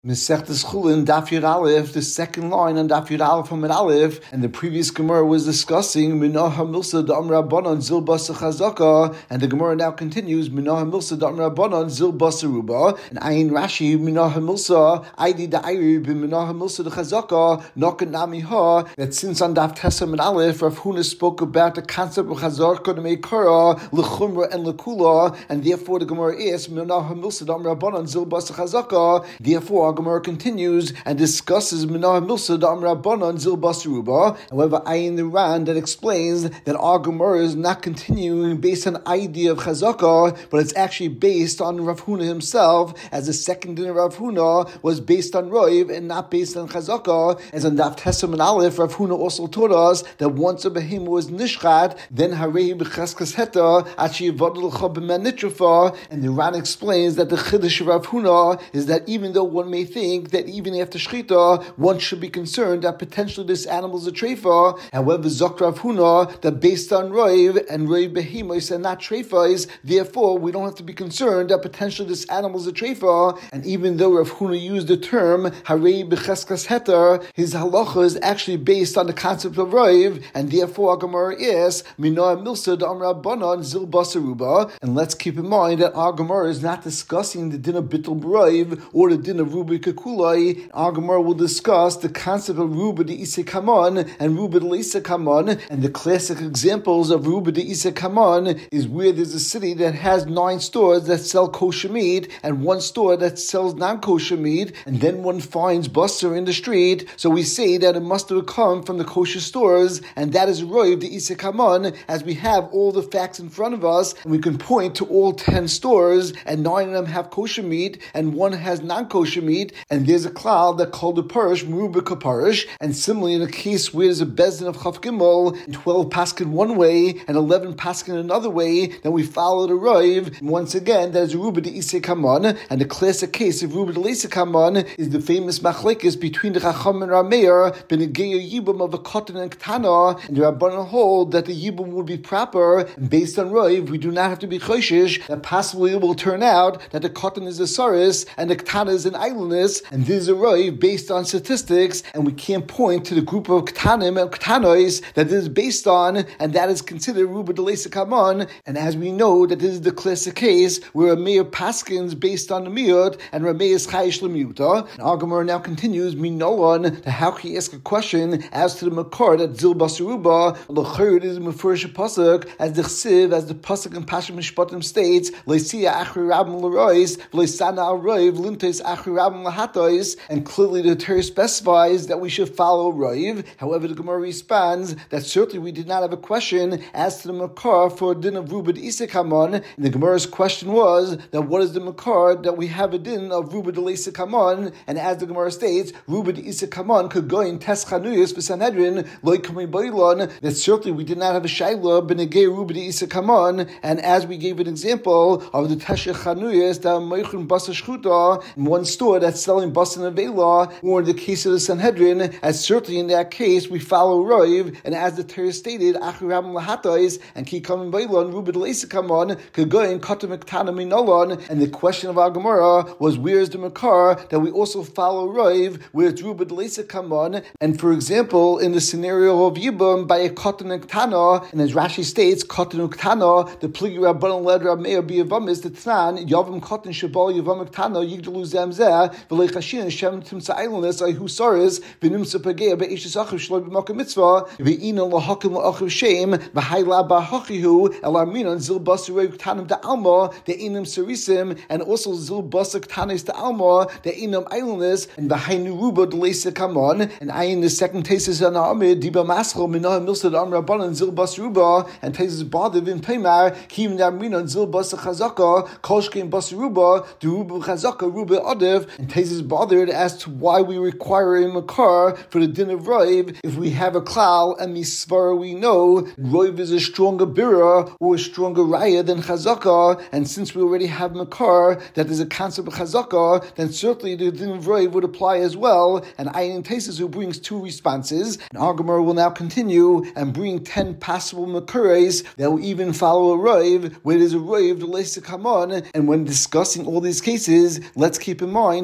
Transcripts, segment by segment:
Mesechtes Chulin, Daf Yud Aleph, the second line on Daf Yud Aleph from Aleph, and the previous Gemara was discussing Minah HaMilsa Da'am Rabbanan Zil Basa Chazaka, and the Gemara now continues Minah HaMilsa Da'am Rabbanan Zil Basa Ruba, and Ayin Rashi Minah HaMilsa Aidi Da'iri B'Minah HaMilsa Chazaka Nokat Nami Ha. That since on Daf Tesam and Aleph, Rav Huna spoke about the concept of Chazaka to Meikara L'Chumra and L'Kula, and therefore the Gemara is Minah HaMilsa Da'am Rabbanan Zil Basa Chazaka. Therefore Gemara continues and discusses Minah Milsa Da'am Rabbanan Zil Basruba. However, Ayin the Ran that explains that our Gemara is not continuing based on idea of Chazaka, but it's actually based on Rav Huna himself, as the second din of Rav Huna was based on Roiv and not based on Chazaka. As on Daf Tesam and Aleph, Rav Huna also taught us that once a behemoth was nishchat, then Harei b'cheskas heta achi yivadol cha b'manitrafa. And the Ran explains that the chiddush of Rav Huna is that even though one may think that even after shechita, one should be concerned that potentially this animal is a treifa. However, Zok Rav Huna, that based on Roiv and Roiv behemoths and not treifas, therefore we don't have to be concerned that potentially this animal is a treifa. And even though Rav Huna used the term Harei b'cheskas heter, his halacha is actually based on the concept of Roiv, and therefore our Gemara is Minah Milsa Da'am Rabbanan Zil Basaruba. And let's keep in mind that our Gemara is not discussing the din of Bittul B'Roiv or the din of Ruba Kekulai. Our Gemara will discuss the concept of Ruba de Ise Kaman and Ruba de Ise Kaman, and the classic examples of Ruba de Ise Kaman is where there's a city that has 9 stores that sell kosher meat and 1 store that sells non-kosher meat, and then one finds Buster in the street. So we say that it must have come from the kosher stores, and that is Roiv de Ise Kaman, as we have all the facts in front of us, and we can point to all 10 stores, and 9 of them have kosher meat, and 1 has non-kosher meat, and there's a cloud that called the parish Merubah Parish. And similarly, in a case where there's a bezdin of Chaf Gimel, 12 paskin one way and 11 paskin another way, then we follow the Roiv. And once again, that is Ruba de Ise Kaman. And the classic case of Ruba de Ise Kaman is the famous machlekes between the Chacham and Rameir, Benegeya Yibum of a Kotan and Ktana, and the Rabbanan hold that the Yibum would be proper. And based on Roiv, we do not have to be choshish that possibly it will turn out that the Kotan is a Saris and the Ktana is an islandness, and this is a Roiv based on statistics, and we can't point to the group of Ktanim and Ktanois that this is based on, and that is considered Ruba de Leisa Kaman. And as we know that this is the classic case where Rameir Paskins based on the Miyot and Rameir is Chayish L'Miyuta. And our Gemara now continues Minolan, how can you ask a question as to the Makar that Zil Basaruba L'chayr is Mefurish Pasuk as the Chsiv, as the Pasuk in Pasha Mishpatim states Leisia Achri Rabim L'Rois Leisana Al Roiv Lintes Achri Rabim L'Hatois, and clearly the Torah specifies that we should follow Roiv. However, the Gemara responds that certainly we did not have a question as to the Makar for a din of Ruba de Ise Kaman. And the Gemara's question was that what is the Makar that we have a din of Ruba de Ise Kaman? And as the Gemara states, Ruba de Ise Kaman could go in Tes Chanuyas for Sanhedrin, Loi Kamei Bailon, that certainly we did not have a Shaila Benegei Ruba de Ise Kaman. And as we gave an example of the Tesha Chanuyas, that Meichun Basa Shchuta, in one store that's selling Basa and Avela, or in the case of the Sanhedrin, as certainly in that case we follow Roiv, and as the Torah stated, Achiram Lahatais, and Ki Kamen Bailon, Ruba de Leisa Kaman, Kagoyin Katam Ktana Minolon. And the question of our Gemara was, where is the Makar that we also follow Roiv, where it's Ruba de Leisa Kaman? And for example, in the scenario of Yibum, by a Katan and Ktana, and as Rashi states, Katan and Ktana, the Pligi Rabbanon led Rab Meir B'Yavamis, the Tnan, Yavam Katan Shabal Yavam Ktana, Yigdalu Zamzeh, V'leichashin, Shem Timsa Eilonis, Ayhu Saris, V'nimsa Pagea, B'Eishis Achiv Shloi B'Makam Mitzvah, V'ina L'Hakim L'Achiv Shem, V'Haila B'Hachihu, Elarminon, Zil Basa Rev Ktanim Da'alma, De'inam Sarisim, and also Zil Basa Ktanis Da'alma, De'inam Eilonis, and V'Hainu Ruba D'Leisa Kaman, and Ayin the second Tesis on Amid, Diba Maschel, Minah Milsa Da'am Rabbanan, Zil Basa Ruba, and Tesis Badav in Peimar, Kim Darminon, Zil Basa Chazaka, Kolshkein Basa Ruba, Duruba Chazaka, Ruba Adev, and Tesis bothered as to why we require a Makar for the din of Roiv if we have a klal and misvara we know Roiv is a stronger bira or a stronger raya than Chazaka, and since we already have Makar that is a concept of Chazaka, then certainly the din of Roiv would apply as well. And Ayin Tesis who brings 2 responses, and our Gemara will now continue and bring 10 possible Makares that will even follow a Roiv where there's a Roiv the Leisa Kaman. And when discussing all these cases, let's keep in mind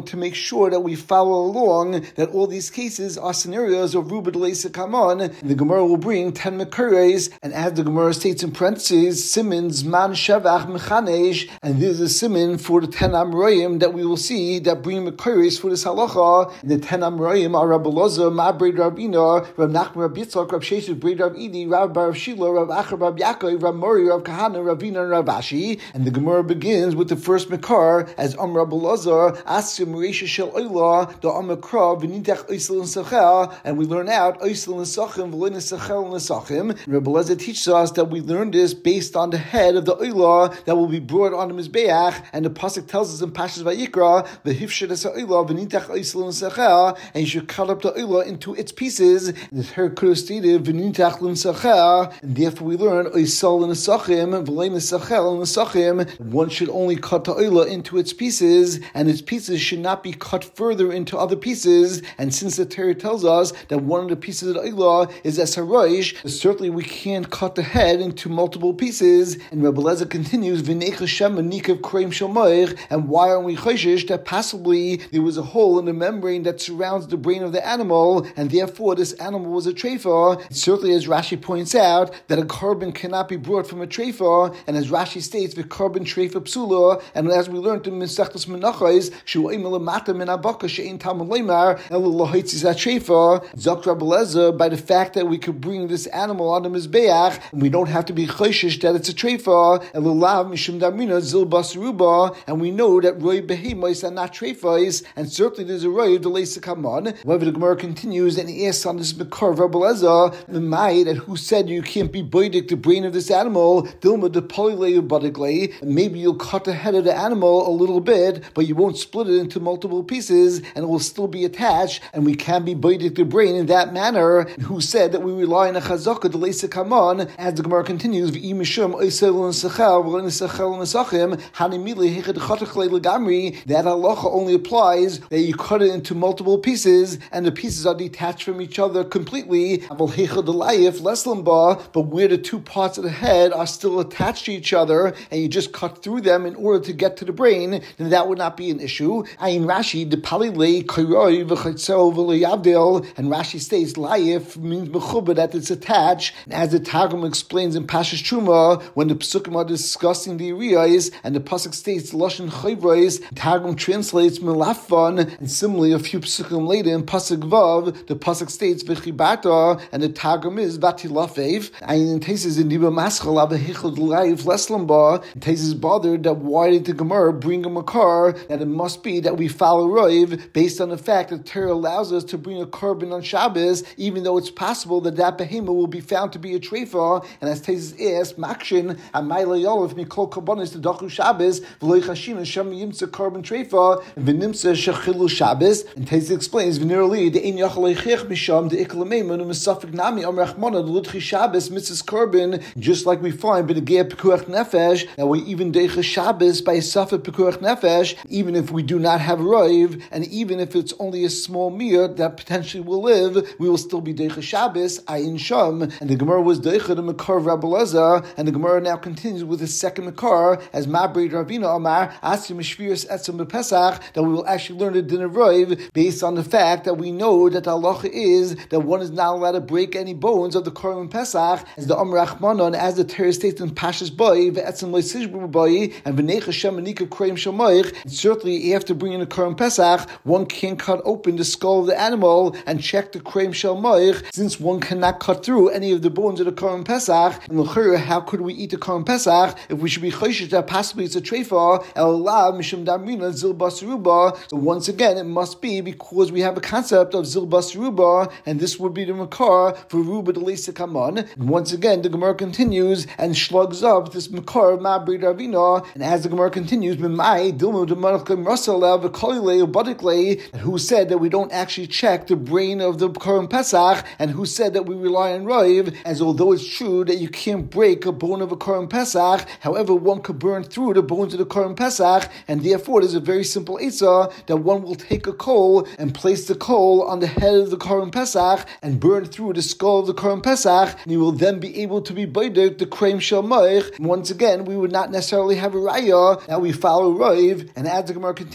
to make sure that we follow along that all these cases are scenarios of Ruba D'Leisa Kaman, and the Gemara will bring 10 Mekares, and as the Gemara states in parentheses, Siman Zman Shevach Mechanesh, and this is a siman for the 10 Amoraim that we will see that bring Mekares for this halacha. And the 10 Amoraim are Rabbi Loza, Ma'abred Rabina, Rab Nachman, Rab Yitzchak, Rab Sheshet, Bred Rab Idi, Rab Bar Shilo, Rab Acher, Rab Yaakov, Rab Mori, Rab Kahana, Ravina, and Rab Ashi. And the Gemara begins with the first Mekar as Rabbi Loza, Asim Reisha Shel Oila, the Amakra, V'nitach Oisel and Sachel, and we learn out Oisel and Sachim, V'loin and Sachel and Sachim. Rabbi Loza teaches us that we learn this based on the head of the Oila that will be brought on the Mizbeach, and the pasuk tells us in Pashas Vayikra, V'hifshed es Oila, V'nitach Oisel and Sachel, and you should cut up the Oila into its pieces. And the third could have stated V'nitach l'n Sachel, and therefore we learn Oisel and Sachim, V'loin and Sachel and Sachim. One should only cut the Oila into its pieces, and its pieces should not be cut further into other pieces. And since the Torah tells us that one of the pieces of the Oila is as harosh, certainly we can't cut the head into multiple pieces. And Rebbe Lezer continues, and why aren't we choshish that possibly there was a hole in the membrane that surrounds the brain of the animal, and therefore this animal was a treifa? Certainly, as Rashi points out, that a carbon cannot be brought from a treifa, and as Rashi states, the carbon treifa psula, and as we learned in Mesechtas Menachos, Zok Rebbe Lezer, by the fact that we could bring this animal on the Mizbeach, and we don't have to be choshish that it's a treifa, and we know that roi behemois are not treifais, and certainly there's a roi of the Leisa Kaman. However, the Gemara continues and he asks on this Mekar of Rebbe Lezer, the Mai, that who said you can't be boidik the brain of this animal, Dilma de polilei bodiklei, and maybe you'll cut the head of the animal a little bit, but you won't split it into multiple pieces, and it will still be attached, and we can be boidik the brain in that manner. And who said that we rely on a chazaka, the Leisa Kaman, as the Gemara continues, v'imishum oisel and sechel, v'loin sechel and sachim, hanimili hechad chatachlei legamri, that halacha only applies that you cut it into multiple pieces, and the pieces are detached from each other completely, but where the two parts of the head are still attached to each other, and you just cut through them in order to get to the brain, then that would not be an issue. Ayin Rashi, the palilei kairoi v'chatzol v'loyavdil, and Rashi states layif means mechuba, that it's attached, and as the Targum explains in Pashas Truma, when the Pesukim are discussing the Uriyos, and the Pasuk states Lashon Chayvros, Targum translates Melafon, and similarly a few Pesukim later in Pasuk Vav, the Pasuk states V'chibata, and the Targum is Vatilafev. And Tesis in Diba Maschal Avahichel L'Rayif Leslamba, Tesis is bothered that why did the Gemara bring a Makar, that it must be that we follow Roiv, based on the fact that Torah allows us to bring a carbon on Shabbos, even though it's possible that that behemoth will be found to be a treifa. And as Tesis asks, Makshin, Amayla Yolov, Mikol Karbonis, the Dachu Shabbos, V'loy Chashin, Shem Yimtza carbon treifa, and V'nimtza Shechilu Shabbos. And Tesis explains, V'nirali, the Ein Yachal Eichech Misham, the Iklameiman, Mesafik Nami, Amrachmana, the Ludchi Shabbos, Mitzvahs carbon, just like we find by the Geir Pekuach Nefesh, that we even Deicha Shabbos by Safik Pekuach Nefesh, even if we do not have Roiv, and even if it's only a small mir that potentially will live, we will still be Deicha Shabbos, Ayin Sham. And the Gemara was Deicha the Mekar of Rabbi Lezer, and the Gemara now continues with the second Mekar, as Ma'abred Ravina Amar, Asim Shvius Etzem B'Pesach, that we will actually learn the din of Roiv, based on the fact that we know that the halacha is that one is not allowed to break any bones of the Korban Pesach, as the Amrachmanon, as the Torah states in Pashas Boi, Ve'etzem Leisishbu Boi, and V'nei Hashem Anika Kreim Shamayich. And certainly after bringing the Korban Pesach, one can't cut open the skull of the animal and check the Kreim Shamayich, since one cannot cut through any of the bones of the Korban Pesach. And l'chira, how could we eat the Korban Pesach if we should be choshish that possibly it's a treifa? Elav mishum damrina zil basruba. So once again, it must be because we have a concept of zil basruba, and this would be the makar for ruba de leisa kaman. And once again, the Gemara continues and slugs up this makar of Ma'abred Ravina. And as the Gemara continues, B'mai dilmu demarachim rasalav v'kolilei ubadiklei, and who said that we don't actually check the brain of the Korban Pesach, and who said that we rely on Roiv, as although it's true that you can't break a bone of a Korban Pesach, however, one could burn through the bones of the Korban Pesach, and therefore there's a very simple Eitzah that one will take a coal and place the coal on the head of the Korban Pesach and burn through the skull of the Korban Pesach, and you will then be able to be boidek the Kreim Shel Moich. Once again, we would not necessarily have a raya that we follow Roiv, and as the Gemara continues,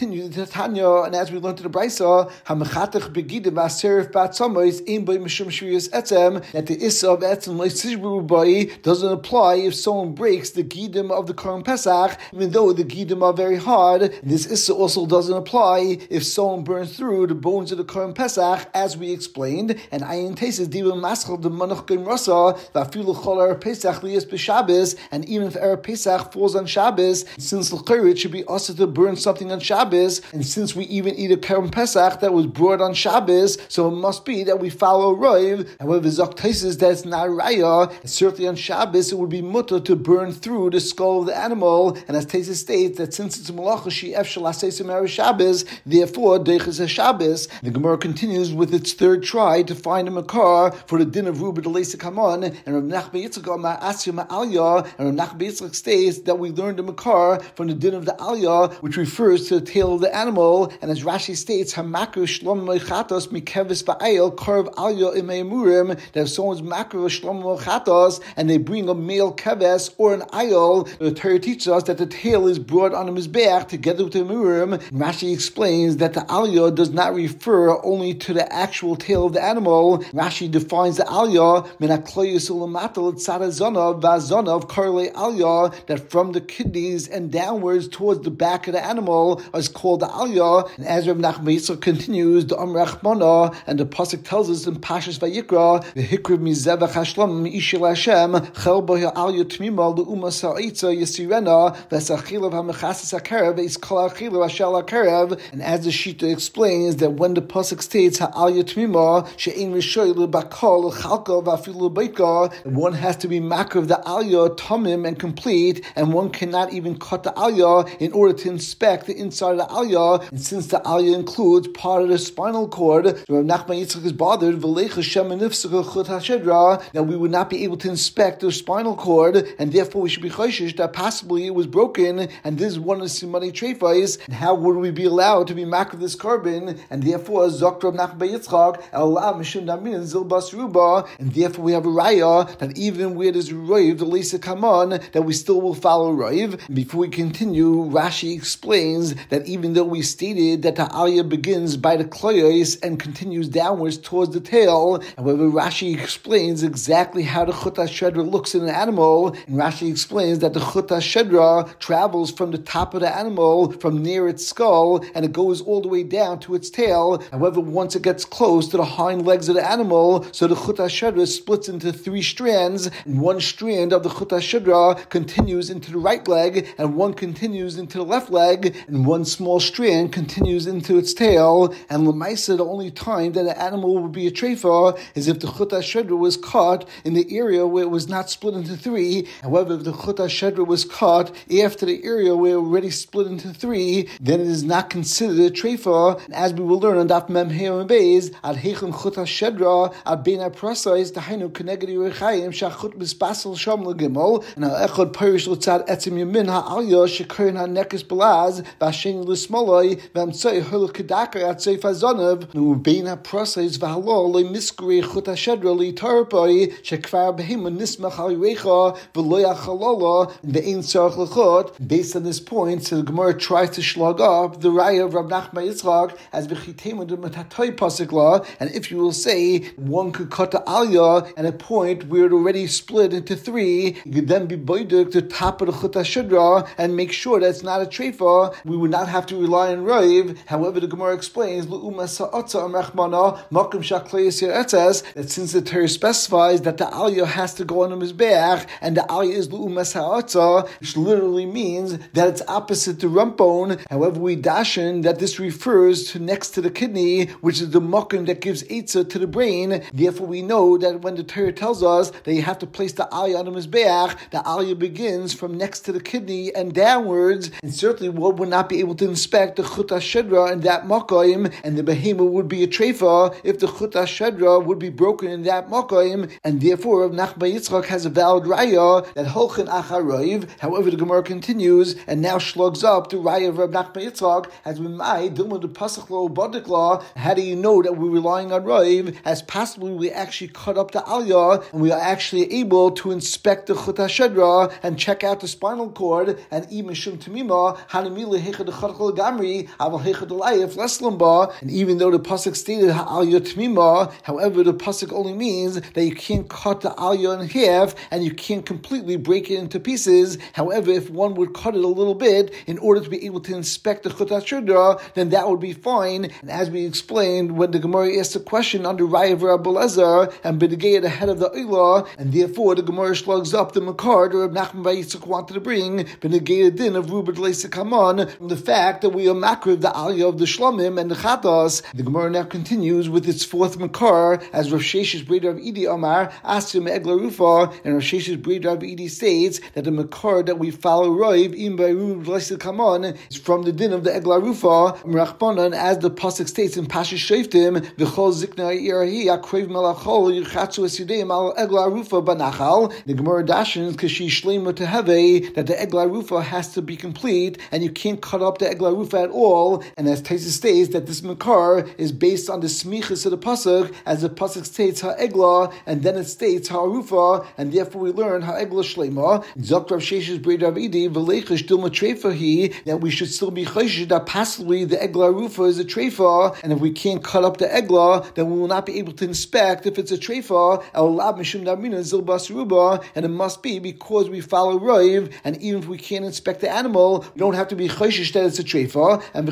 to Tanya, and as we learned to the Brisa, Hamachatach begidim v'aserif b'atzamois ein by mishum shviyas etzem, that the issa of etzem leisishbu by doesn't apply if someone breaks the gidim of the Korban Pesach, even though the gidim are very hard. And this issa also doesn't apply if someone burns through the bones of the Korban Pesach, as we explained. And ayin tesis diva maschal the manach gim rasa v'afilu chol erev Pesach liyas b'Shabbos, and even if erev Pesach falls on Shabbos, since l'chayr it should be also to burn something on Shabbos, and since we even eat a Korban Pesach that was brought on Shabbos, so it must be that we follow Rav. However, Zok Taisis that it's not Raya, and certainly on Shabbos it would be mutter to burn through the skull of the animal, and as Taisis states that since it's a malacha she efshel asesim erev Shabbos, therefore deiches a Shabbos. The Gemara continues with its third try to find a makar for the din of Ruba the Leisik Hamon, and Rav Nachman Yitzchak Asya Ma'alya, and Rav Nachman Yitzchak states that we learned the makar from the din of the Aliyah, which refers to the tail of the animal, and as Rashi states, Hamaku Shlom Moichatos Mikevis Ba'ayel Karv Aliyah Imei Murim, that if someone's Makru Shlom Moichatos and they bring a male keves or an ayel, the Torah teaches us that the tail is brought on a mizbeach together with the murim. Rashi explains that the aliyah does not refer only to the actual tail of the animal. Rashi defines the aliyah that from the kidneys and downwards towards the back of the animal is called the aliyah. And as Rav Nachman Yitzchak continues, the Rachmana, and the pasuk tells us in Pashas Vayikra, the Hikriv Mizevach Hashlam Ishil Hashem Chel Boya Aliyah Tmima Leuma Sa'itza Yisirena Vesachilav Hamechasas Akarev Is Kol Achilav Ashal Akarev. And as the Shita explains that when the pasuk states Ha'aliyah Tmima She'ein Rishoy Lebakol Chalka Vafilu Beika, one has to be makar of the aliyah tamim and complete, and one cannot even cut the aliyah in order to inspect the inside of the aliyah. And since the aliyah includes part of the spinal cord, Rav Nachman Yitzchak is bothered that we would not be able to inspect the spinal cord, and therefore we should be chayshish that possibly it was broken, and this is one of the simani treifais. And how would we be allowed to be makar of this carbon? And therefore, Zok Rav Nachman Yitzchak Allah Mishum Damin Zil Bas Ruba, and therefore we have a raya that even where there's Rav, the Leisa Kaman, that we still will follow Rav. Before we continue, Rashi explains that even though we stated that the aliyah begins by the kloyos and continues downwards towards the tail, however, Rashi explains exactly how the Chut HaShedra looks in an animal, and Rashi explains that the Chut HaShedra travels from the top of the animal, from near its skull, and it goes all the way down to its tail. However, once it gets close to the hind legs of the animal, so the Chut HaShedra splits into three strands, and one strand of the Chut HaShedra continues into the right leg, and one continues into the left leg, and one small strand continues into its tail. And Lamaisa, the only time that an animal would be a treifa is if the Chut HaShedra was cut in the area where it was not split into three. However, if the Chut HaShedra was cut after the area where it already split into three, then it is not considered a treifa. And as we will learn on Daf Mem Hey and Beis, ad heichen Chut HaShedra ad bein aprasais dahainu keneged yirechayim shachut mispasel sham legimel, and al echad parish l'tzad etzim yamin ha'aliyah shekarin ha'nekes belaz v'ashen l'smoloi v'amtzoi hulu kedakar at seif hazonav nu bein aprasais v'halol le miskuri Chut HaShedra li tarpoi shekvar behema nismach al yirecha v'lo yachalala ve'ein tzarech l'chot. Based on this point, so the Gemara tries to slug up the raya of Rav Nachman Yitzchak as v'chitemu de metatoi pasuk law, and if you will say one could cut the aliyah at a point where it already split into three, you could then be boiduk the top of the Chut HaShedra and make sure that it's not a treifa. We would not have to rely on Rav. However, the Gemara explains that since the Torah specifies that the aliyah has to go on the mizbeach, and the aliyah is lu'umas ha'atza, which literally means that it's opposite the rump bone. However, we dashen that this refers to next to the kidney, which is the makom that gives eitzah to the brain. Therefore, we know that when the Torah tells us that you have to place the aliyah on the mizbeach, the aliyah begins from next to the kidney and downwards, and certainly one would not be able to inspect the Chut HaShedra in that makom, and the behemoth would be a treifa if the Chut HaShedra would be broken in that makom, and therefore Rav Nachman Yitzchak has a valid raya that holchen achar Rav. However, the Gemara continues and now slugs up the raya of Rav Nachman Yitzchak as we might dilma the pasuk law badik law. How do you know that we're relying on Rav? As possibly we actually cut up the aliyah and we are actually able to inspect the Chut HaShedra and check out the spinal cord, and even shum tamima hanimila hechad the chadchol Amri, and even though the pasuk stated Aliyah Tmima, however, the pasuk only means that you can't cut the Aliyah in half and you can't completely break it into pieces. However, if one would cut it a little bit in order to be able to inspect the Chut HaShudra, then that would be fine. And as we explained, when the Gemara asked a question under Raya Rabbi Elazar and B'negei the head of the Eilah, and therefore the Gemara slugs up the Makar that Reb Nachman bar Yitzchak wanted to bring B'negei the din of Ruba D'Leisik Haman from the fact that we are makriv the Aliyah of the Shlomim and the Chatas. The Gemara now continues with its fourth Makar as Rav Sheshes Breder of Idi Amar Asim Egla Rufa, and Rav Sheshes Breder of Idi states that the Makar that we follow Roiv Im by Ruba D'Leisik Haman is from the din of the Egla Rufa Rachbanan, as the pasuk states in Pasha Shoftim V'chol Zikna Yirahi Akrev Melachol Yirchatzu Esideim Al Egla Rufa Banachal. The Gemara dashens Kashi Shleima Teheve that the Egla Rufa has to be complete and you can't cut up the Egla Rufa at all. And as Taisa states that this Makar is based on the smichas of the pasuk, as the pasuk states Ha'egla and then it states Ha'arufa, and therefore we learn Ha'egla Shleima. Zok Rav Sheshes Breder of Idi V'leichish Dilma Treifahi, that we should still be chayshish that possibly the Egla Rufa is a treifa, and if we can't cut up the Egla, then we will not be able to inspect if it's a treifa. And it must be because we follow Roiv, and even if we can't inspect the animal, we don't have to be chayshish that it's a treifa. And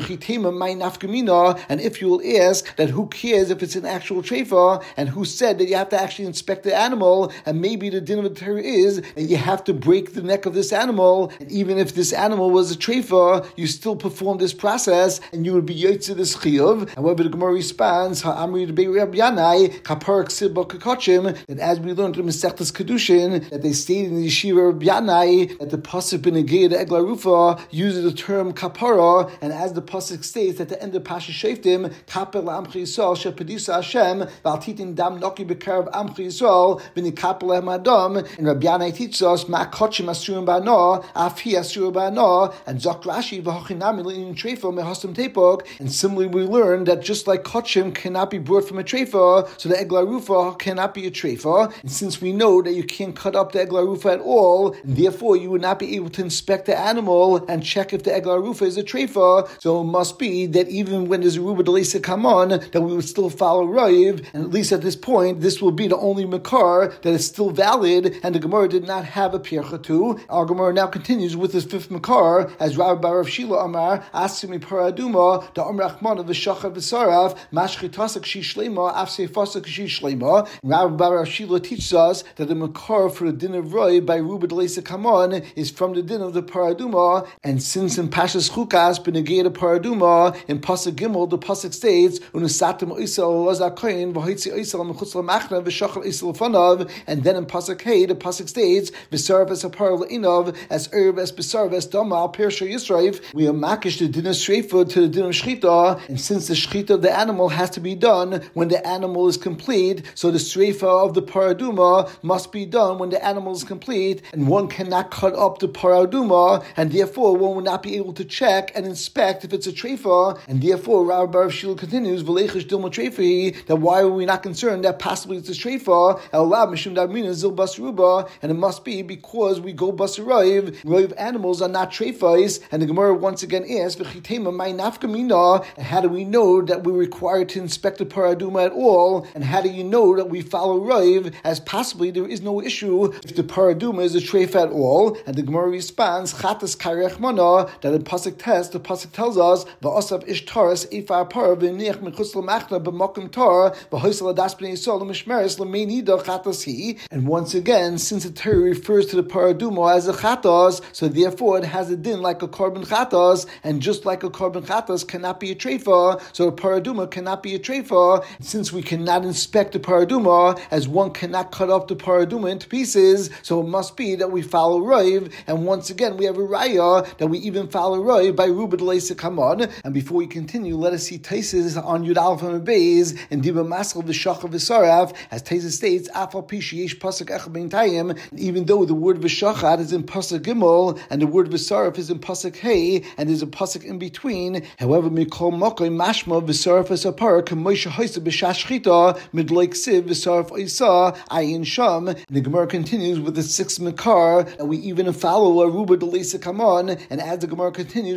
if you will ask that who cares if it's an actual treifa, and who said that you have to actually inspect the animal, and maybe the din of the Torah is that you have to break the neck of this animal, and even if this animal was a treifa, you still perform this process, and you would be yotze this chiyuv. However, the Gemara responds, Ha'amri Rabbi Rabbi Yanai, Kapar Ksiba Kakochim, that as we learned in Masechtas Kedushin, that they stated in the Yeshiva Rabbi Yanai, that the pasuk B'negei the Egla Rufa uses the term kapara, and as the pasuk states at the end of Pasha Shoftim, Kapel Amchi Yisrael Shepedisa Hashem Valtitin Dam Noki B'Karav Amchi Yisrael V'Nikapel Lehem Adam. And Rabbi Yanai teaches us Ma Kochim Asurim Ba'Na Afi Asurim Ba'Na, and Zok Rashi V'Hochinami L'In Treifa Mehostim Tepok. And similarly, we learn that just like Kochim cannot be brought from a treifa, so the Egla Rufa cannot be a treifa. And since we know that you can't cut up the Egla Rufa at all, and therefore you would not be able to inspect the animal and check if the Egla Rufa is a treifa, so it must be that even when there's a Ruba D'Leisik Haman, that we would still follow Raiv, and at least at this point, this will be the only Makar that is still valid, and the Gemara did not have a Pircha to. Our Gemara now continues with this fifth Makar, as Rabbi Bar Rav Shila Amar, Asimi Paraduma, the Rachman v'shachar v'sarav mashchitasak shi shlema afseifasak shi shlema. Rabbi Bar Rav Shila teaches us that the makar for the din of Roy by Ruba D'Leisik Haman is from the din of the paraduma, and since in Pashas Chukas B'negei the paraduma in Pasuk Gimel the Pasuk states unusatem oisel lazakayin v'hoitzi oisel mechutz lamachna v'shachar oisel fanav, and then in Pasuk Hey the Pasuk states v'sarav es apar le'inav as erv es b'sarav es dama al persha yisraif. We are makish the din of shreifa to the din of shchita, and since the shchita of the animal has to be done when the animal is complete, so the shreifa of the paraduma must be done when the animal is complete, and one cannot cut up the paraduma, and therefore one will not be able to check and inspect if it's a treifa, and therefore Rabbi Bar Shil continues v'leichish dilma treifa, that why are we not concerned that possibly it's a treifa, and it must be because we go basarayv, roiv animals are not treifais, and the Gemara once again asks and how do we know that we're required to inspect the paraduma at all? And how do you know that we follow Raiv as possibly there is no issue if the paraduma is a treifa at all? And the Gemara responds, Chatas Karech Mana, that in Pasuk Test, the Pasuk tells us, V'osav ish taras efa par v'niach mechutz l'machna b'mokim tar v'hoisel adas b'nei yisrael l'mishmeres l'meinida chatas hi. And once again, since the Torah refers to the paraduma as a chatas, so therefore it has a din like a korban chatas, and just like a korban chatas cannot be a treifa, so a paraduma cannot be a treifa. Since we cannot inspect the paraduma, as one cannot cut up the paraduma into pieces, so it must be that we follow Raiv, and once again we have a raya that we even follow Raiv by Ruba D'Leisik Haman. And before we continue, let us see Taisis on Yud Aleph and Beis and Diba Maskal V'Shachar V'Sarav, as Taisis states, Afal Pishi Yesh Pasuk Echad Bein Tayim, even though the word V'Shachar is in Pasuk Gimel and the word V'Sarav is in Pasuk Hey, and there's a pasuk in between. However, Mikol Mokoy Mashma V'Saraf Esapar Kamoisha Hoisa B'Shashchita Midloik Siv V'Saraf Oisa Ayin Sham. The Gemara continues with the sixth Makar, and we even follow a Ruba D'Leisik Haman. And as the Gemara continues, Rabbi Acha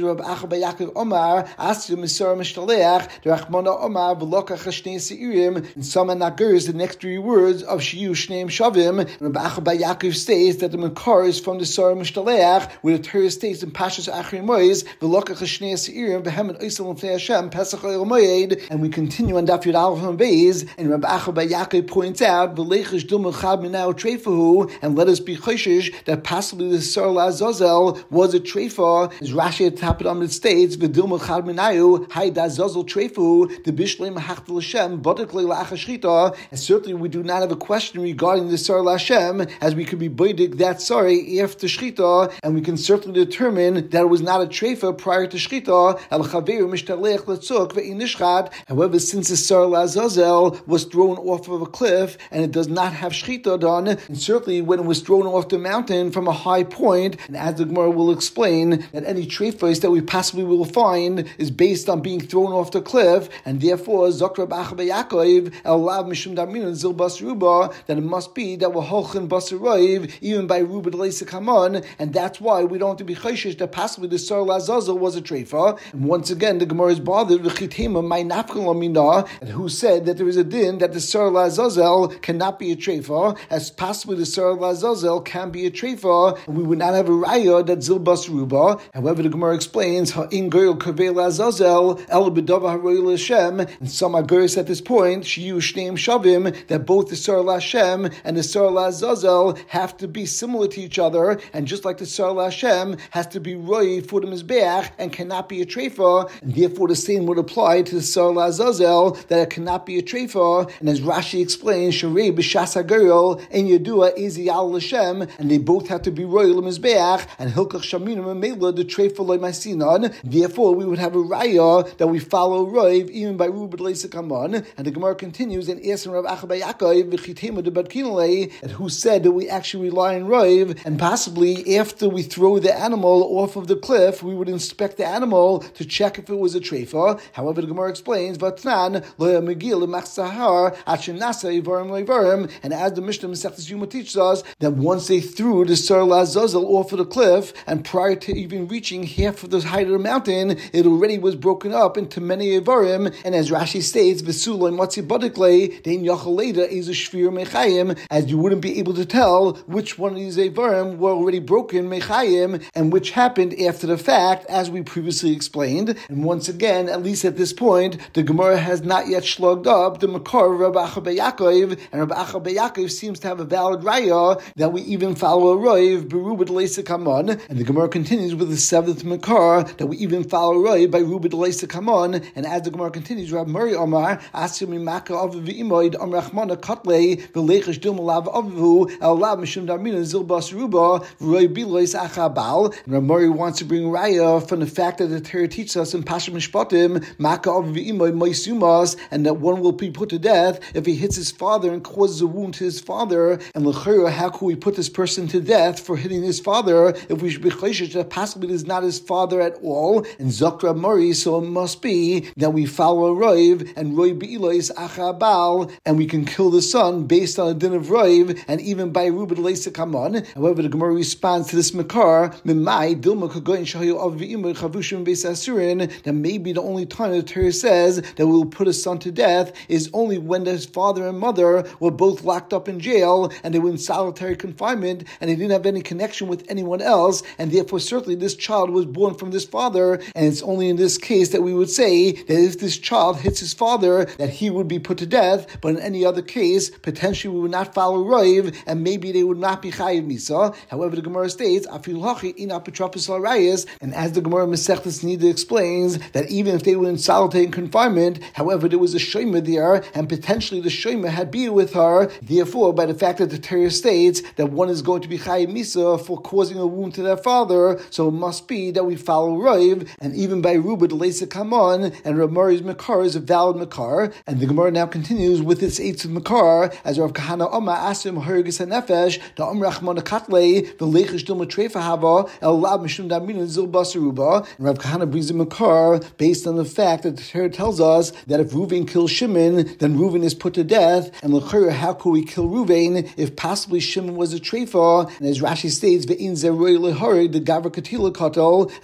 Acha Bar Yaakov Omar, Asya Misar Mishtaleach, the Rachmana Omar, V'loka Chashnei Seirim, and some Nagurs, the next three words of Shiyu Shneim Shavim. And Rabbi Acha Bar Yaakov states that the Makar is from the Sar Mishtaleach, where the Torah states in Pashas Achrim Mois, V'loka Chashnei Seirim, V'hem Oisel L'fnei Hashem, Pesach Oil Moed, and we continue on Daf Yud Aleph and Beis, and Rabbi Acha Bar Yaakov points out, V'leichish Dum Chab Minau Treifahu, and let us be choshish that possibly the Sar Lazazel was a treifa, as Rashi at top of it states, V'dilma Chad Minayu, Hai Dazazel Treifu, the Bishlei Mahachtel Hashem, Bodekle La'achashrita, and certainly we do not have a question regarding the Sar Lashem, as we could be boidik that sorry after Shrita, and we can certainly determine that it was not a treifa prior to Shrita, El Chaveru Mishtalech Letzuk Ve'inishchat. However, since the Sar Lazazel was thrown off of a cliff, and it does not have Shrita done, and certainly when it was thrown off the mountain from a high point, and as the Gemara will explain, that any treifos that we possibly will find is based on being thrown off the cliff, and therefore Zokra B'Acha Bar Yaakov El Lav Mishum Darmin Zil Bas Ruba, that it must be that we're Holchin Bas Raiv even by Ruba D'Leisik Haman, and that's why we don't have to be chayshish that possibly the Sar Lazazel was a treifa. And once again, the Gemara is bothered with Chitema Mai Nafkel Amina, and who said that there is a din that the Sar Lazazel cannot be a treifa, as possibly the Sar Lazazel can be a treifa, and we would not have a raya that Zil Bas Ruba. However, the Gemara explains Ha'in Goyel Kavei Lazazel El B'Dava Haroy L'Shem, and some Aguris at this point Shiyu Shneim Shavim, that both the Sar Lashem and the Sar Lazazel have to be similar to each other, and just like the Sar Lashem has to be Roy for the Mizbeach and cannot be a treifa, and therefore the same would apply to the Sar Lazazel, that it cannot be a treifa. And as Rashi explains, Sharei B'Shas HaGoyel En Yadua Ezi Al L'Shem, and they both have to be Roy L'Mizbeach, and Hilkach Shaminim and Mela the treifa Loy Masinon. Therefore, we would have a raya that we follow Roiv even by Ruba D'Leisik Haman. And the Gemara continues and asks Rav Acha Bar Yaakov V'chitema de Badkinale, and who said that we actually rely on Roiv, and possibly after we throw the animal off of the cliff, we would inspect the animal to check if it was a treifa. However, the Gemara explains Vatnan Loya Megil Machsahar Achenasa Ivarim Leivarim, and as the Mishnah Masechtas Yuma teaches us that once they threw the Sar Lazazel off of the cliff, and prior to even reaching half of the height of the mountain, it already was broken up into many Ivarim, and as Rashi states, V'suloi Matzi Badikle Dein Yachaleda is a Shvir Mechayim, as you wouldn't be able to tell which one of these Ivarim were already broken Mechayim, and which happened after the fact, as we previously explained. And once again, at least at this point, the Gemara has not yet slugged up the Makar of Rabbi Acha Bar Yaakov, and Rabbi Acha Bar Yaakov seems to have a valid raya that we even follow a Roiv Beruba D'Leisik Haman. And the Gemara continues with the seventh Makar that we even follow Roiv by Ruba D'Leisik Haman. And as the Gemara continues, Rabbi Mari Omar Asim Mimaka Aviv Imoid Am Rachmana Katle V'leichish Dum Lav Avivu El Lav Mishum Darmina Zilbas Ruba Roy Bilois Achabal. And Rabbi Mari wants to bring raya from the fact that the Torah teaches us in Pasha Mishpatim Maka Aviv Imoid Moisumas, and that one will be put to death if he hits his father and causes a wound to his father. And l'chayra, how could we put this person to death for hitting his father if we should be chayshish that possibly it is not his father at all? And Zakra Mari, so it must be that we follow Roiv and Roy Be'ilois Achabal, and we can kill the son based on a din of Roiv, and even by Ruba D'Leisik Haman. However, the Gemara responds to this Makar, Mimai Dilma Kagoyin Shahayu Avimah Chavushim Beis Asurin, that maybe the only time the Torah says that we will put a son to death is only when his father and mother were both locked up in jail, and they were in solitary confinement, and they didn't have any connection with anyone else, and therefore certainly this child was born from this father, and it's only in this case that we would say that if this child hits his father, that he would be put to death, but in any other case, potentially we would not follow Roiv, and maybe they would not be Chayiv Misa. However, the Gemara states, Afil Hachi Ina Petropis Arayas, and as the Gemara Masechtas Nida explains, that even if they were in solitary confinement, however, there was a shomer there, and potentially the shomer had been with her, therefore, by the fact that the Torah states that one is going to be Chayiv Misa for causing a wound to their father, so it must be that we follow Roiv, and even by Ruba D'Leisik Haman, and Rav Mari's Makar is a valid Makar. And the Gemara now continues with its eighth Makar, as Rav Kahana Oma Asim Hargis HaNefesh, the Rachmana Katle, the Leichish Dilma Treifa Hava, El Lab Mishum Damin Zil Basaruba. And Rav Kahana brings a Makar based on the fact that the Torah tells us that if Reuven kills Shimon, then Reuven is put to death. And l'chayra, how could we kill Reuven if possibly Shimon was a treifa? And as Rashi states, Ve'in Zeroi Lehari, the Gavra Katila Katal, and L'maisi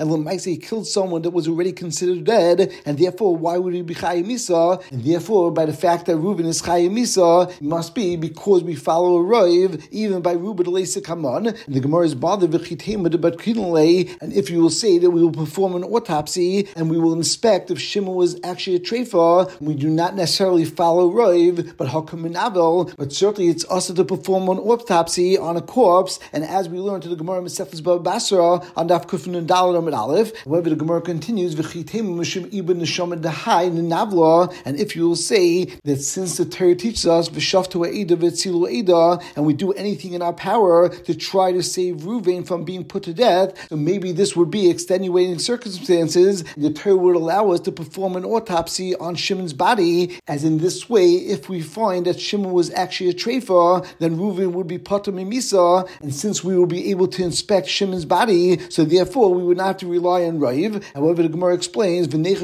say he killed someone that was already considered dead, and therefore why would he be Chayim Misa? And therefore, by the fact that Reuven is Chayim Misa, it must be because we follow a Roiv, even by Reuben Leisa Kaman. And the Gemara is bothered with and if you will say that we will perform an autopsy and we will inspect if Shimon was actually a treifa, we do not necessarily follow Roiv, but Hakam Avel. But certainly it's also to perform an autopsy on a corpse, and as we learned to the Gemara Mesechus Bava Basra on Daf Kufin and Daled Amud Aleph. However, the Gemara continues, and if you will say that since the Torah teaches us, and we do anything in our power to try to save Reuven from being put to death, so maybe this would be extenuating circumstances. The Torah would allow us to perform an autopsy on Shimon's body, as in this way, if we find that Shimon was actually a treifa, then Reuven would be patur mimisa, and since we will be able to inspect Shimon's body, so therefore we would not have to rely on Raiv. However, the Gemara explains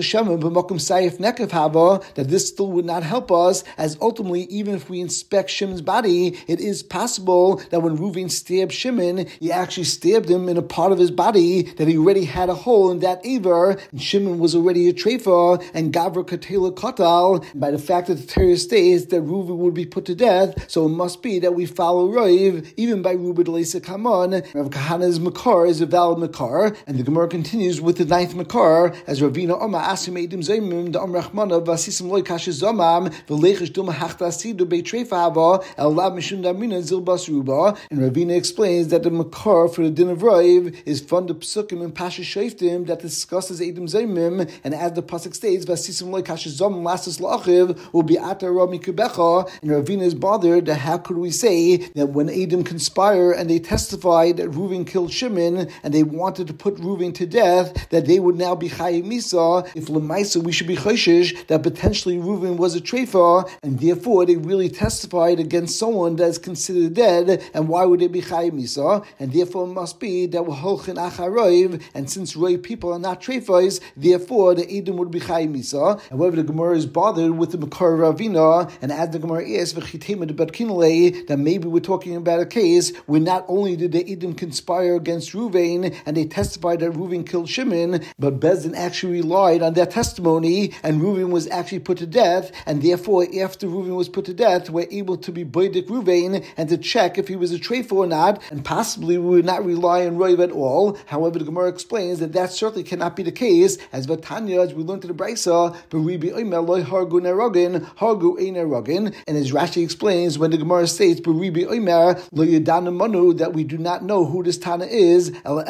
that this still would not help us, as ultimately, even if we inspect Shimon's body, it is possible that when Reuven stabbed Shimon, he actually stabbed him in a part of his body that he already had a hole in that aver, and Shimon was already a treifa, and Gavra Katela Katal. By the fact that the Torah states that Reuven would be put to death, so it must be that we follow Raiv, even by Reuben Leisa Kaman. Rav Kahana's Makar is a valid Makar, and the Gemara continues with the ninth Makar, as Ravina Oma Asim Eidim Zaymim, the Amrachmana, Vasisim Loy Kashiz Zomam, Velechish Duma Hachtasidu Be Treifa Hava, El Lab Mishum Damina Zilbas Ruba. And Ravina explains that the Makar for the din of Raiv is from the Psukim and Pasha Shaftim that discusses Eidim Zaymim, and as the Pasuk states, Vasisim Loy Kashiz Zomam Lasas Lachiv will be Ata Rami Kubecha. And Ravina is bothered that how could we say that when Eidim conspire and they testified that Reuven killed Shimon and they wanted to put Reuven to death, that they would now be Chayim Misa, if Lemaisa we should be Choshish that potentially Reuven was a treifa, and therefore they really testified against someone that is considered dead, and why would they be Chayim Misa? And therefore it must be that we're Holchin Acharoiv, and since Roiv people are not treifas, therefore the Eidim would be Chayim Misa. However, the Gemara is bothered with the Makar Ravina, and as the Gemara is, that maybe we're talking about a case where not only did the Eidim conspire against Reuven and they testified that Reuven killed Shimon, but Bezdin actually relied on their testimony and Reuven was actually put to death, and therefore after Reuven was put to death, we're able to be boidik Reuven and to check if he was a treifa or not, and possibly we would not rely on Roiv at all. However, the Gemara explains that that certainly cannot be the case, as Vatanya, as we learned in the Brisa, Beribi Oimer Loi Hargu Nerogin, Hargu Ein Nerogin, and as Rashi explains, when the Gemara states Beribi Oimer Lo Yadana Manu, that we do not know who this Tana is, but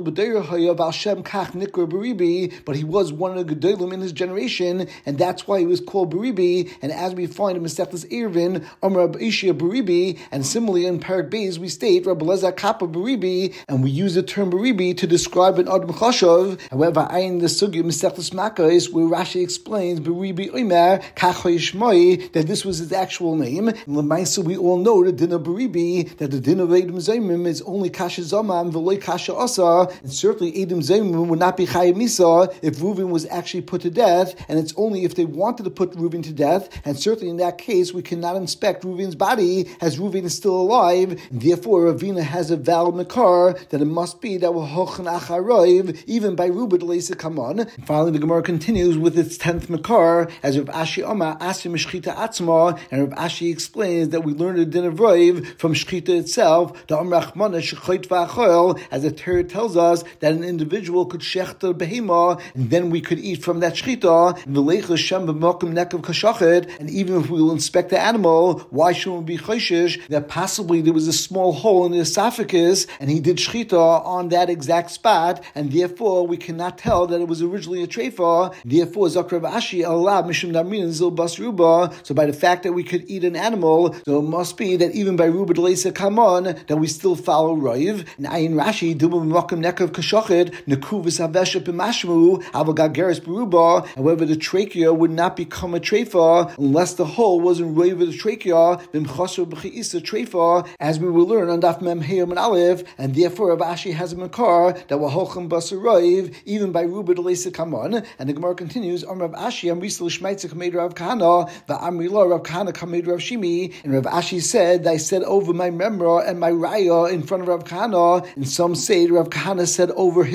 he was one of the Gedolim in his generation, and that's why he was called Beribi. And as we find in Mesechus Eruvin, Amar Ishia Beribi, and similarly in Parak Beis we state Rabbi Lezer Kappa Beribi, and we use the term Beribi to describe an Adam Choshav. However, in the Sugya Mesechus Makkos, where Rashi explains Beribi Omer Kachoy Shmoi, that this was his actual name. And Lemaisa, we all know the din of Beribi, that the din of Eidim Zaymim is only Kasha Zomam V'loy Kasha Asa, and certainly Eidim Zaymim would not be Chayim Misa if Reuven was actually put to death, and it's only if they wanted to put Reuven to death, and certainly in that case we cannot inspect Reuven's body as Reuven is still alive, and therefore Ravina has a valid Makar that it must be that we're Hochan Acharoiv, even by Reuben Leisa Kaman. Finally, the Gemara continues with its 10th Makar, as Rav Ashi Oma Asim Shchita Atzma, and Rav Ashi explains that we learned the din of Roiv from Shchita itself, the Amrachmana Shechait V'Achol, as the Torah tells us that an individual could shech the behema, and then we could eat from that Shchita, and even if we will inspect the animal, why shouldn't we be Choshish that possibly there was a small hole in the esophagus, and he did Shchita on that exact spot, and therefore we cannot tell that it was originally a treifa. Therefore, Zakrav Ashi Allah Mishum Namrin Zil Bas Ruba. So by the fact that we could eat an animal, so it must be that even by Ruba Delesa Kamon that we still follow Raiv. And Ayin Rashi Dubum Makam Nekav Kashochet Nekuvis Havesha B'Mashmu Avagageris Beruba. However, the trachea would not become a treifa unless the hole wasn't Raiv of the trachea. B'Mchosro B'Chiisa treifa, as we will learn on Daf Mem Heyam and Aleph, and therefore Rav Ashi has a makar that will Holchem Basar Raiv even by Ruba Delesa Kamon. And the Gemara continues, Rav Ashi Amrisel Shmeitzik made Rav Kahana, the Amrila Rav Kahana made Rav Shimi, and Rav Ashi said, I said over my memra and my raya in front of Rav Kahana, and some say Rav Kahana said over his makar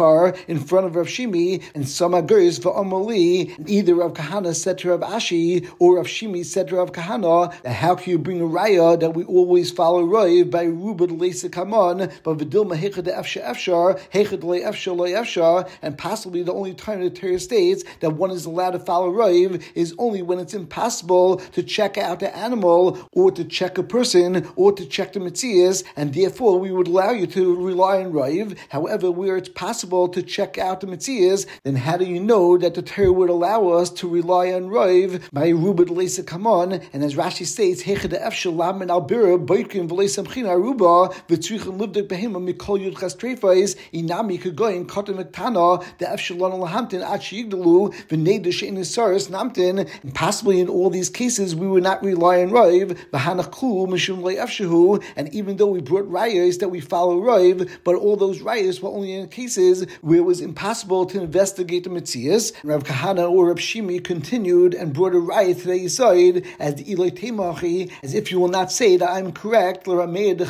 Makar in front of Rav Shimi, and some Agurs v'Amali, and either Rav Kahana said to Rav Ashi or Rav Shimi said to Rav Kahana, that how can you bring a raya that we always follow Rav by Rubad Leisa Kaman, but Vidilma Hechad Efsha Efshar, Hechad Le Efsha Le Efsha, and possibly the only time the Torah states that one is allowed to follow Rav is only when it's impossible to check out the animal or to check a person or to check the Metzias, and therefore we would allow you to rely on Rav. However, where it's possible to check out the Metzias, then how do you know that the Torah would allow us to rely on Rav by Rubad Leisa Kaman? And as Rashi states, Hechad Efsha Lamin Albira Boikin V'Leisa Mchina Aruba V'Tzrichen Livdik Behema Mikol Yud Ches Treifais Inami Kagoyin Kotem Mektana the Efshalon Lahamtin Achi Yigdalu V'Neidish in Isaris Namtin. And possibly in all these cases we would not rely on Rav V'Hanach Klu Mishum Le Efshahu. And even though we brought rayas that we follow Rav, but all those rayas were only in cases where it was impossible to investigate the Metzias. Rav Kahana or Rav Shimi continued and brought a raya to the Yisayid as the Ilay Temachi, as if you will not say that I'm correct, then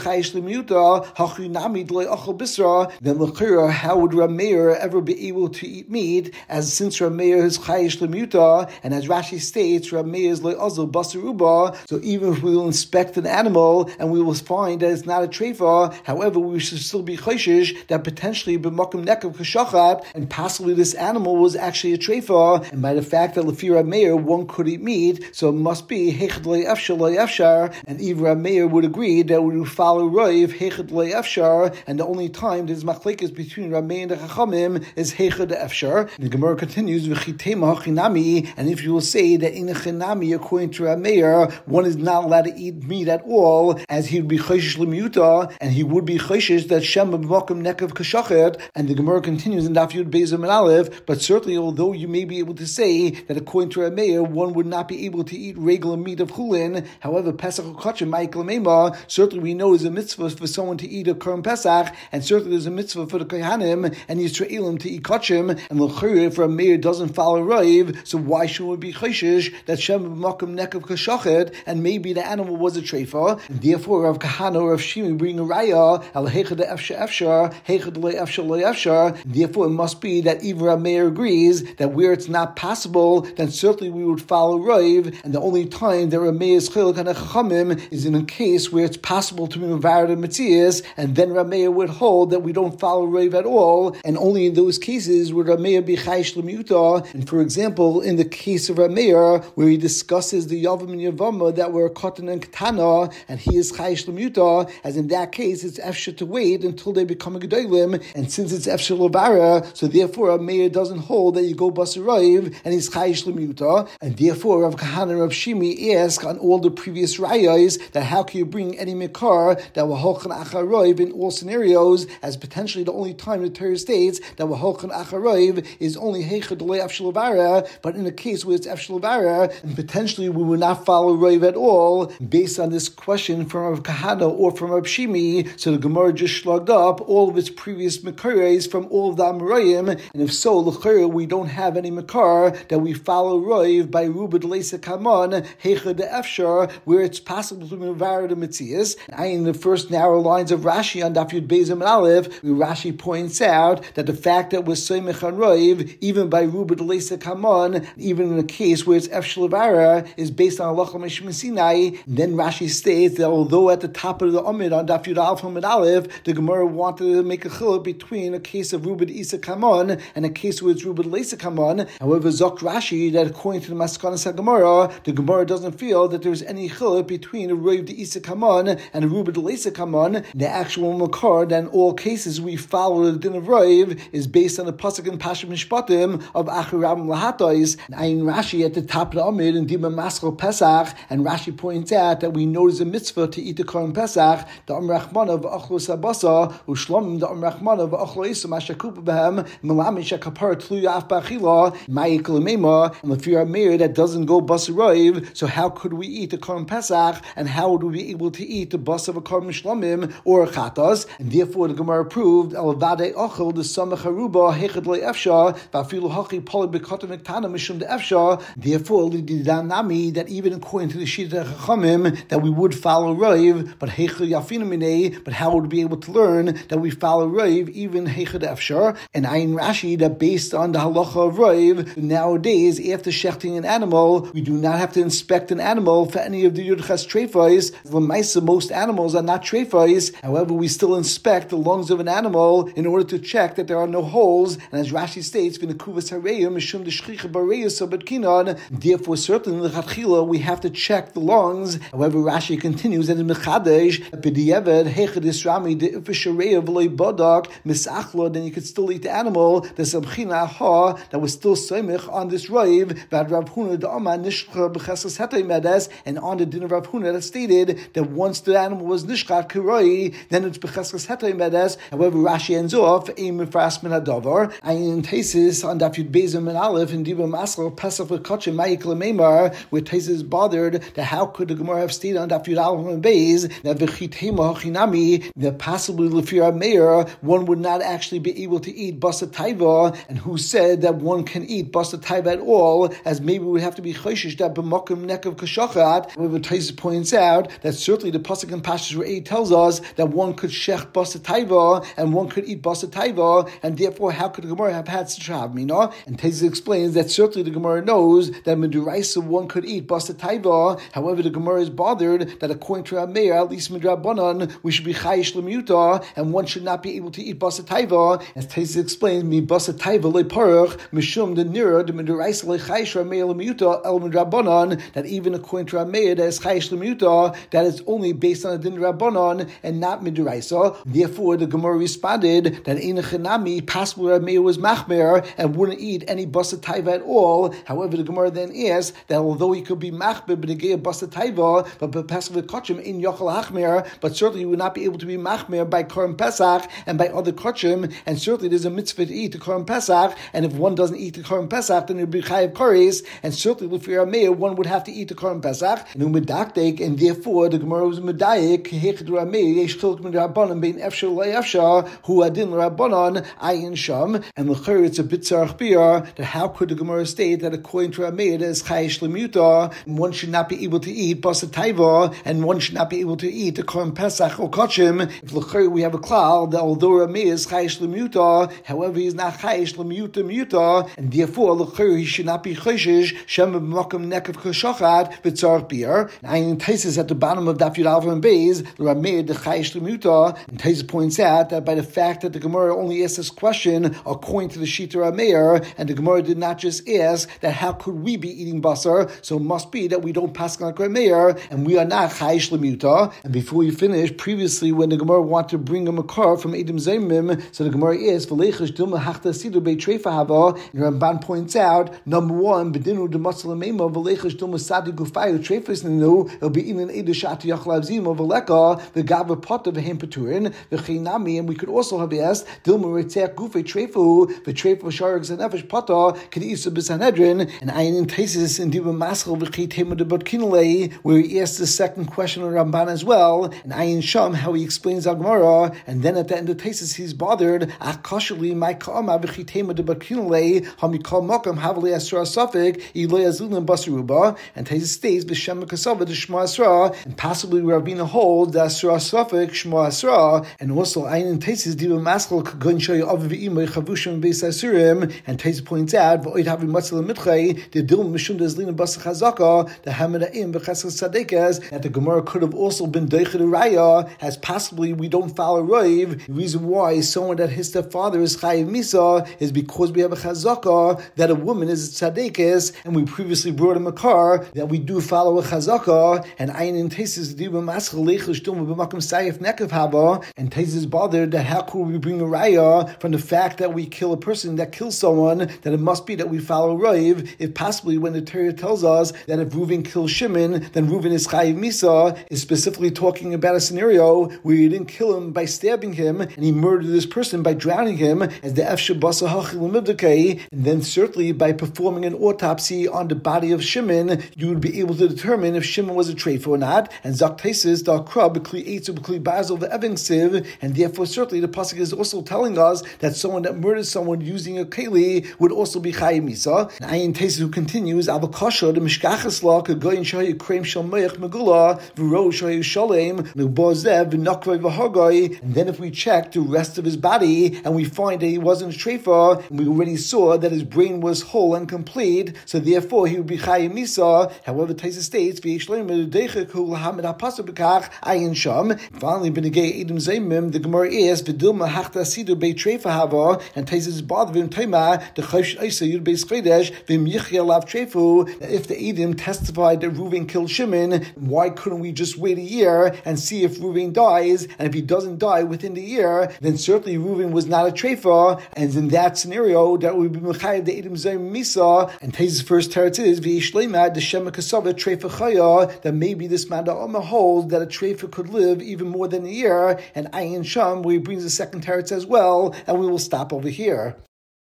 l'chira, how would Rameir ever be able to eat meat, as since Rameir is chayish lemuta, and as Rashi states, Rameir is le'azal basaruba, so even if we will inspect an animal and we will find that it's not a treifa, however, we should still be chayshish that potentially b'makom nekav kashachat, and possibly this animal was actually a treifa, and by the fact that lefi Rameir one could eat meat, so it must be hechad le'efshar le'efshar, and even Rameir would agree that we would follow Rav hechad le'efshar, and the only time there's machlekes between Rameir and the Chachamim is hechad le'efshar. The Gemara continues v'chitema chinami, and if you will say that in a chinami according to Rameir one is not allowed to eat meat at all, as he would be chayshish l'miuta, and he would be chayshish that shem b'makom nekav kashachet. And the Gemara continues in Daf Yud Beis and Aleph, but certainly although you may be able to say that according to Rameir one would not be able to eat regular meat of chulin, however Pesach Ukachim Michael Mema, certainly we know is a mitzvah for someone to eat a Korban Pesach, and certainly there's a mitzvah for the Kohanim and Yisraelim to eat kachim, and l'chayr if Rameir doesn't follow Rav, so why should we be chayshish that shem b'makom nekav kashachet, and maybe the animal was a treifa, and therefore Rav Kahana or Rav Shimi bring a raya al hechad efshar efshar hechad le'efshar le'efshar. Therefore it must be that even Rameir agrees that where it's not possible, then certainly we would follow Rav, and the only time that Rameir is chiluk and chachamim is in a case where it's possible to be mevared the Metzias, and then Rameir would hold that we don't follow Rav at all, and only in those cases would Rameir be chayish l'miuta. And for example, in the case of Rameir, where he discusses the Yavam and Yavama that were Katan and Katana, and he is chayish l'miuta, as in that case it's efshar to wait until they become a gedolim, and since it's efshar l'vara, so therefore Rameir doesn't hold that you go basar Rav, and he's chayish l'miuta, and therefore Rav Kahana and Rav Shimi ask on all the previous rayas that how can you bring any mikar that will holchan acharoiv in all scenarios, as potentially the only time the Torah states that will holchan acharoiv is only heichad le'efshar l'vara, but in a case where it's efshar l'vara, and potentially we will not follow Rav at all, based on this question from Rav Kahana or from Rav Shimi. So the Gemara just slugged up all of its previous mikares from all of the Amoraim, and if so, l'chayr we don't have any mikar that we follow Rav by Rubad Leisa Kaman heichad efshar, where it's possible to mevar the Metzias. In the first narrow lines of Rashi on Daf Yud Beis and Aleph, Rashi points out that the fact that we're soymech on Rav, even by Rubad Leisa Kaman, even in a case where it's efshar l'vara, is based on halacha mishum Sinai. Then Rashi states that although at the top of the Amid on Daf Yud Aleph and Aleph, the Gemara wanted to make a chiluk between a case of Rubad Isa Kaman and a case where it's Rubad Leisa Kaman. However, Zok Rashi that according to the Maskanas HaGemara, the Gemara doesn't feel that there's any chiluk between a Rav de Isa Kaman and a Rubad Leisa Kaman. The actual makar that in all cases we follow the din of Rav is based on the pasuk in Pasha Mishpatim of Achiram Lahatois. And Rashi at the top of the Amid in Dima Maskal Pesach, and Rashi points out that we know there's a mitzvah to eat the Korban Pesach, the Rachmana v'achlo sabasa, u'shlomim the Rachmana v'achlo isa mashakupa behem, melamish hakapar tluya af b'achila, ma'ikol meima, and if you're a mayor that doesn't go basaroiv, so how could we eat the Korban Pesach, and how would we be able to eat the bas of a Korban Shlomim or a Chatas? And therefore the Gemara proved, el vade ochel the samach haruba hechad le'efsha, v'afilu hachi poli b'kotam ektana mishum de'efsha. Therefore, nami that even according to the Shita Chachamim that we would follow Rav, but heichad yafinu minei, but how would we be able to learn that we follow Rav even heichad efshar, and Ayin Rashi that based on the halacha of Rav, nowadays after shechting an animal, we do not have to inspect an animal for any of the Yudchas treifos. L'maisa, most animals are not treifos. However, we still inspect the lungs of an animal in order to check that there are no holes. And as Rashi states, therefore, certainly in the we have to check the lungs. However, Rashi continues that in Mechadesh, then you could still eat the animal. The that was still soimich on this Rav, and on the din of Rav Huna that stated that once the animal was nishchat kiroi, then it's b'cheskas hetay medes. However, Rashi ends off aim mifras min hadavar. Ayin Taisis on Daf Yud Bezim and Aleph in Diba Masel Pesach v'Kachim Ma'ik Lemeimar, where Taisis is bothered that how could the Gemara have stated on Daf Yud Aleph and Beis that v'chitema hachinami that possibly lefira meir one would not actually be able to eat basa taiva, and who said that one can eat basa taiva at all, as maybe we would have to be choishish that b'makom nekav kashachat. However, Taisis points out that certainly the pasuk in Pashas Re'eh tells us that one could shech basa taiva and one could eat basa taiva, and therefore how could the Gemara have had such a havmina? And Taisis explains that certainly the Gemara knows that miduraisa one could eat basa taiva. However, the Gemara is bothered that according to Rameir, at least midrabanan, we should be chayish lemuta, and one should not be able to eat basa taiva. As Taisis explains, mi basa taiva leparach mishum the nira the miduraisa lechayish Rameir lemuta el midrabanan, that even according to Rameir that is chayish lemuta, that is only based on a din rabbanon and not miduraisa. Therefore, the Gemara responded that in a chenami possible Rameir was machmer and wouldn't eat any basa taiva at all. However, the Gemara then asked that although he could be machmer b'negei basa taiva, but b'pesach v'kachim in yochel hachmer, but certainly he would not be able to be machmer by Korban Pesach and by other kachim, and certainly there's a mitzvah to eat the Korban Pesach, and if one doesn't eat the Korban Pesach, then it would be chayav kares, and certainly if you're a mayor, one would have to eat the Korban Pesach, and therefore the Gemara was medayik hechad Rameir yesh chiluk midrabanan bein efshar le'efshar hu adin rabbanon ayin sham, and l'chayr it's a bit tzarich biyar that how could the Gemara state that according to Rameir there is chayish lemuta, one should not be able to eat basa taiva, and one should not be able to eat the Korban Pesach or kachim. If l'chayr we have a klal that although Rameir is chayish lemuta, however he is not chayish lemuta, and therefore l'chayr he should not be chayish shem b'makom nekav kashachat b'tzarich biyar. And Taisis at the bottom of Daf Yud Aleph and Beis, the Rameir the chayish lemuta, and Taisis points out that by the fact that the Gemara only asked this question according to the Shita Rameir, and the Gemara did not just ask that how could we be eating basar, so it must be that we don't pass on Rameir, and we are not chayish lemuta. And before we finish, previously when the Gemara wanted to bring a makar from Edom Zaymim, so the Gemara is v'leichash dilma hachta sidu beitreifa hava, and Ramban points out, number one, bedinu demasal meima v'leichash dilma sadi gufayu treifas nenu, it'll be in an edushat yachlav zima v'leka v'gava potter v'hem peturin v'chinami, and we could also have asked dilma retzech gufay treifu v'treifu v'sharag zanefesh potter k'diisa b'sanhedrin, and ayin Taisis in diva maschel v'chitema de botkinalei, where he asked the second question on Ramban as well, and ayin sham how he explains Gemara, and then at the end of Taisis he's bothered akashali my kama v'chitema de botkinalei hamikol makam havli asra safik ilay azulim basaruba, and Taisis states b'shem kasava de shma asra, and possibly Ravina holds that asra safik shma asra, and also ayin Taisis diva maschel kagun shoy av v'imay chavushim beis asurim, and Taisis points out v'oid havi matzal mitchay the dil mishum dezlina basa chazaka the hamadaim v'chesed sadekes, that the Gemara could have also been deichad raya, as possibly we don't follow Rav. The reason why someone that his stepfather is chayiv misa is because we have a chazaka that a woman is a tzadekes, and we previously brought him a car that we do follow a chazaka, and ayin in Taisis diba maschel leichel shtum b'makom sayif nekav haba, and Taisis is bothered that how could we bring a raya from the fact that we kill a person that kills someone, that it must be that we follow Rav, if possibly when the Torah tells us that if Reuven kills Shimon, then Reuven is chayiv misa, is specifically talking about a scenario where he didn't kill him by stabbing him, and he murdered this person by drowning him, as the efshar basa hachil umivdekei, and then certainly by performing an autopsy on the body of Shimon, you would be able to determine if Shimon was a treifa or not, and Zak Taisis, the krab, b'kli eitzu, b'kli basil, v'eving siv, and therefore certainly the pasuk is also telling us that someone that murders someone using a keli would also be chayiv misa. And ayin Taisis who continues, avakasha, the mishkachas la, kagoyin shayu kreim shal meich megula, v'ro shayu shalem, nubozev, v'nakvay v'hagay, and then if we check the rest of his body, body, and we find that he wasn't treifa, and we already saw that his brain was whole and complete, so therefore he would be chayim misa. However, Taisa states, finally, B'negei Edom Zaymim, the Gemara is, V'dilma hachta sidur bei treifa hava, and Taisa is bothered v'im Taima, the chaysh Isa yud beis Chodesh, v'im yichya lav treifu, that if the Edom testified that Reuven killed Shimon, why couldn't we just wait a year and see if Reuven dies, and if he doesn't die within the year, then certainly Reuven was not a treifa, and in that scenario, that would be mechayev the Edom Zaymim misa, and Taisa's first teretz is, v'yishleima the shema kasava treifa chaya, that maybe this man holds that a treifa could live even more than a year, and Ayin Sham, where he brings the second teretz as well, and we will stop over here.